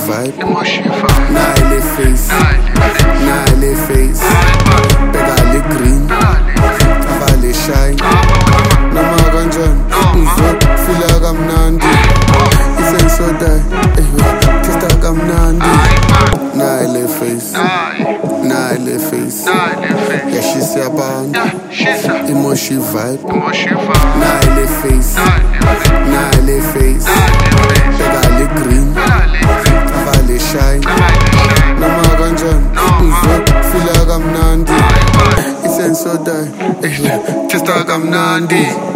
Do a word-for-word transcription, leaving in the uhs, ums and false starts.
vibe, naile face, naile face. Begale green, avale shine. Nama kanjani, uzwe feel kamnandi. Isenso die, testa kamnandi. Naile face, naile face. Yeah, she say about emoji vibe, naile face, naile face. Begale green, avale shine. Nama kanjani, uzwe feel kamnandi. Isenso die, testa kamnandi.